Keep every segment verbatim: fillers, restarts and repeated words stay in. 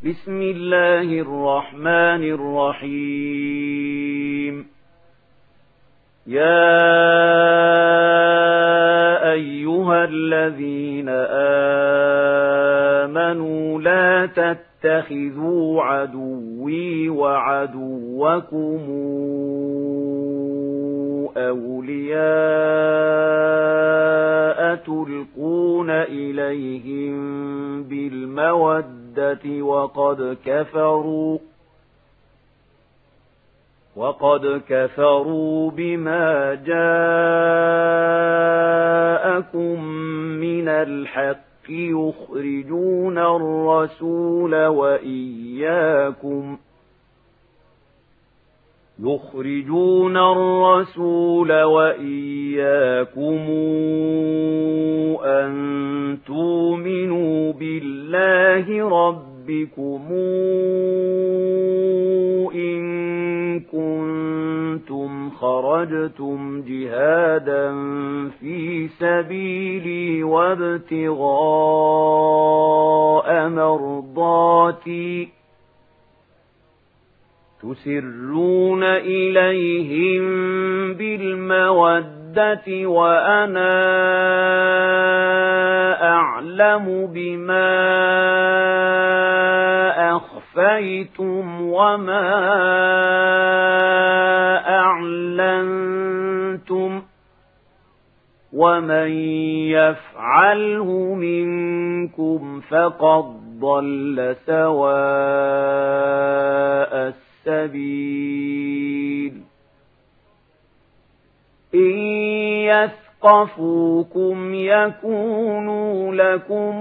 بسم الله الرحمن الرحيم. يا أيها الذين آمنوا لا تتخذوا عدوي وعدوكم أولياء تلقون إليهم بالمودة وقد كفروا وقد كفروا بما جاءكم من الحق يخرجون الرسول وإياكم يخرجون الرسول وإياكم أن تؤمنوا بالله ربكم إن كنتم خرجتم جهادا في سبيلي وابتغاء مرضاتي تسرون إليهم بالمودة وأنا أعلم بما أخفيتم وما أعلنتم ومن يفعله منكم فقد ضل سواء السبيل. إن يثقفوكم يكونوا لكم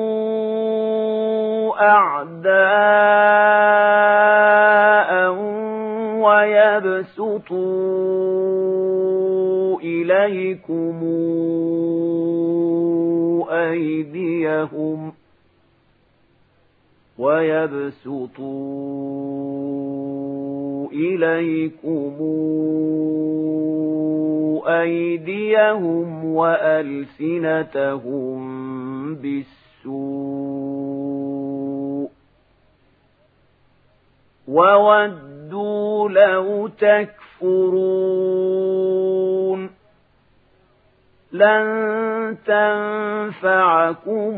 أعداء ويبسطوا إليكم أيديهم ويبسطوا إليكم أيديهم وألسنتهم بالسوء وودوا لو تكفرون. لن تنفعكم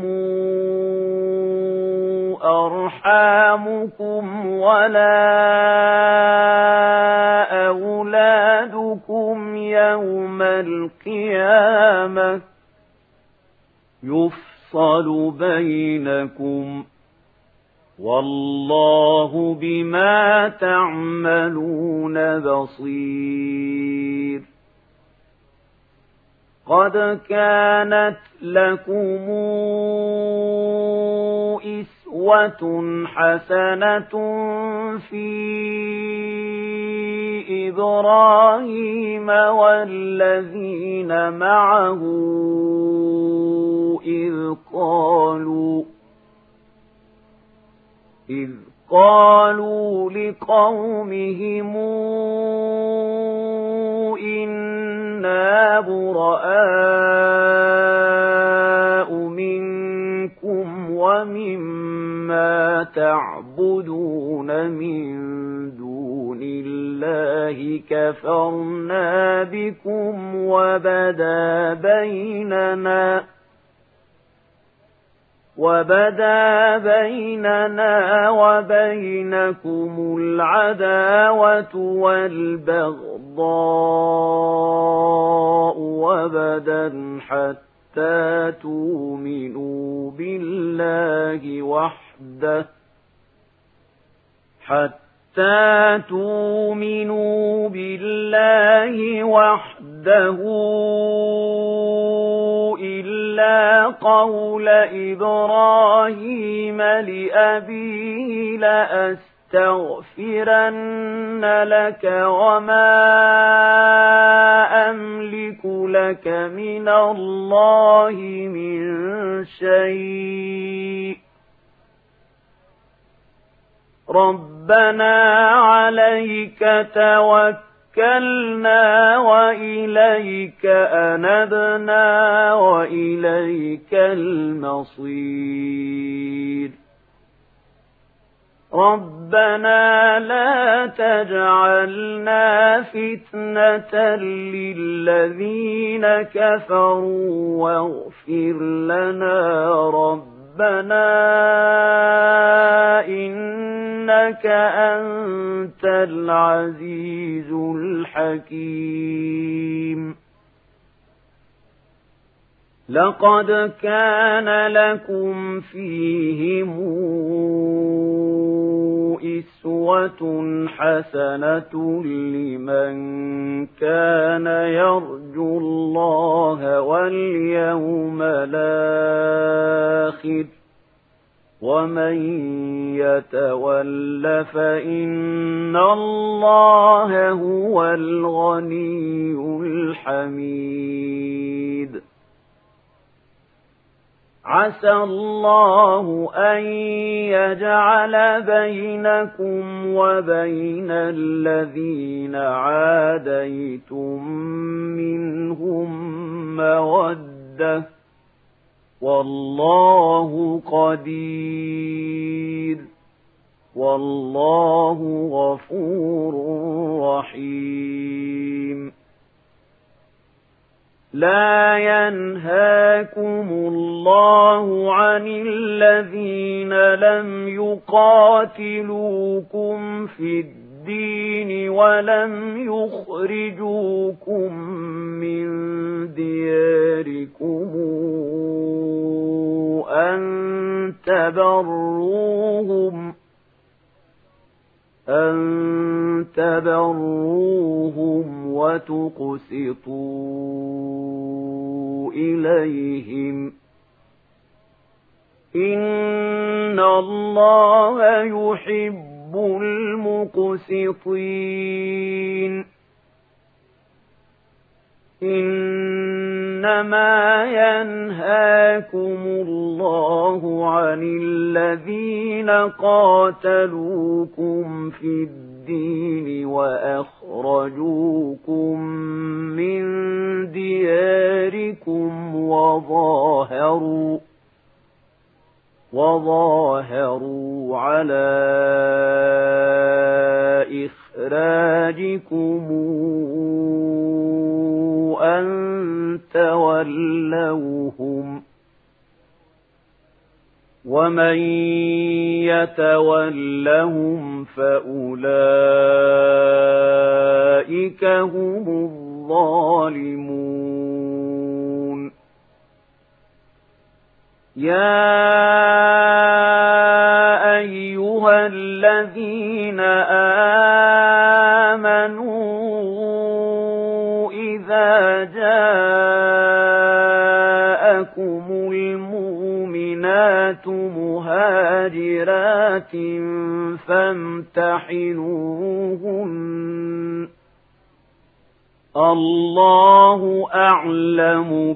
أرحامكم ولا أولادكم يوم القيامة يفصل بينكم والله بما تعملون بصير. قد كانت لكم أسوة حسنة في إبراهيم والذين معه إذ قالوا إذ قالوا لقومهم إنا براء منكم ومما تعبدون من دون الله كفرنا بكم وبدا بيننا وبدا بيننا وبينكم العداوة والبغضاء وبدا حتى تؤمنوا بالله وحده حتى تؤمنوا بالله وحده إلا قول إبراهيم لأبيه لأستغفرن لك وما أملك لك من الله من شيء ربنا عليك توكلنا وإليك أنبنا وإليك المصير ربنا لا تجعلنا فتنة للذين كفروا واغفر لنا ربنا إنك أنت العزيز الحكيم. لقد كان لكم فيهم أسوة حسنة لمن كان يرجو الله واليوم الآخر ومن يتول فإن الله هو الغني الحميد. عسى الله أن يجعل بينكم وبين الذين عاديتم منهم مودة والله قدير والله غفور رحيم. لا ينهاكم الله عن الذين لم يقاتلوكم في الدين ولم يخرجوكم من دياركم أن تبروهم أن تبروهم وتقسطوا إليهم إن الله يحب المقسطين. إنما ينهاكم الله عن الذين قاتلوكم في الدين وأخرجوكم من دياركم وظاهروا وظاهروا على إخراجكم أن تولوهم ومن يتولهم فأولئك هم الظالمون. يا أيها الذين آمنوا إذا جاءكم المؤمنات مهاجرات فامتحنوهن الله أعلم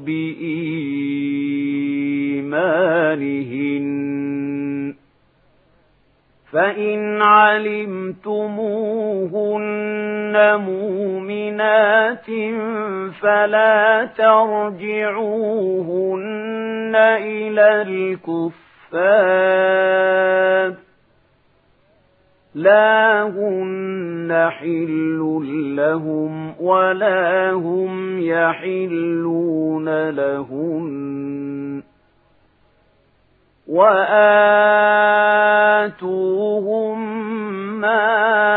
بإيمانهن فإن علمتموهن مؤمنات فلا ترجعوهن إلى الكفار لا هن حل لهم ولا هم يحلون لهن وآتوهم ما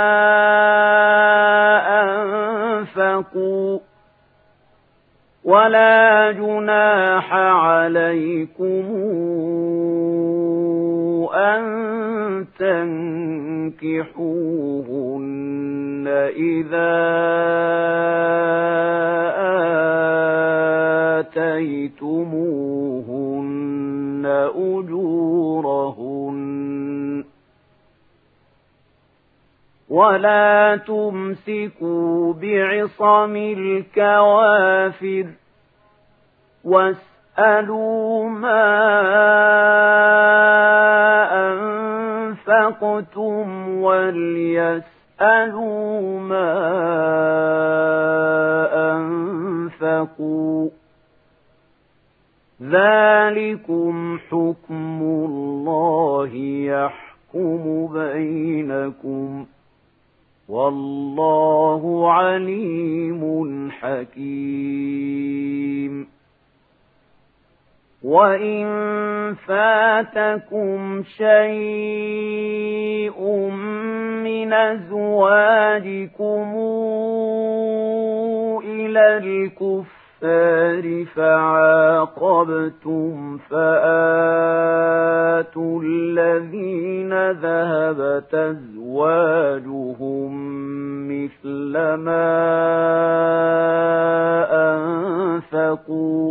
أنفقوا ولا جناح عليكم أن تنكحوهن إذا آتيتموهن أجورهن ولا تمسكوا بعصم الكوافر واسألوا ما أنفقتم وليسألوا ما أنفقوا ذلكم حكم الله يحكم يحكم بينكم والله عليم حكيم. وإن فاتكم شيء من أزواجكم إلى الكفار فعاقبتم فآتوا الذين ذهبت أزواجهم مثل ما أنفقوا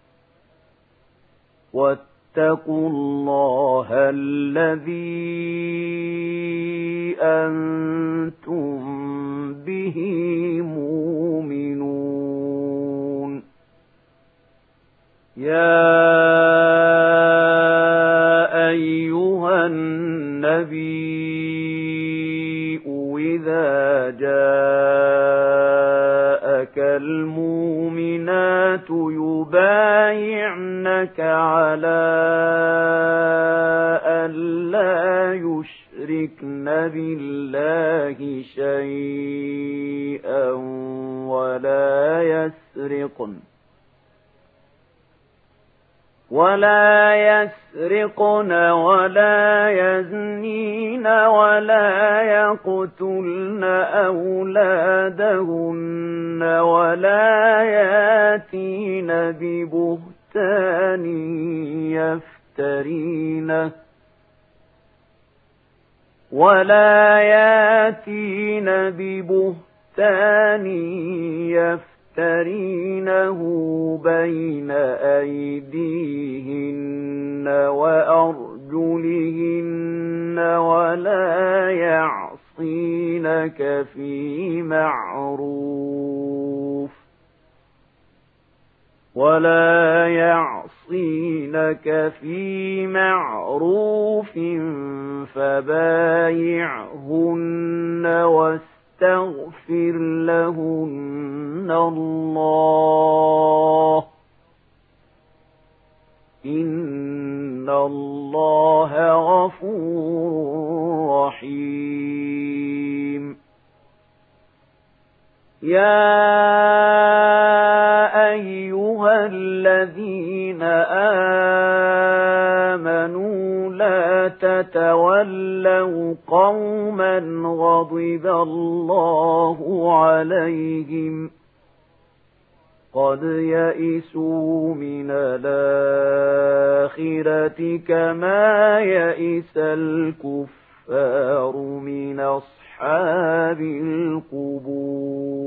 واتقوا الله الذي أنتم به مؤمنون. يا أيها النبي إذا جاءك المؤمنات يبايعنك على أن لا يشركن بالله شيئا ولا يسرقن ولا يسرقن ولا يزنين ولا يقتلن أولادهن ولا ياتين ببهتان يفترينه ولا ياتين ببهتان يفترينه بين أيديهن وأرجلهن ولا يعصينك في معروف ولا يعصينك في معروف فبايعهن واستغفر لهن الله إن الله غفور رحيم. يا أيها الذين آمنوا لا تتولوا قوما غضب الله عليهم قد يئسوا من الآخرة كما يئس الكفار من أصحاب القبور.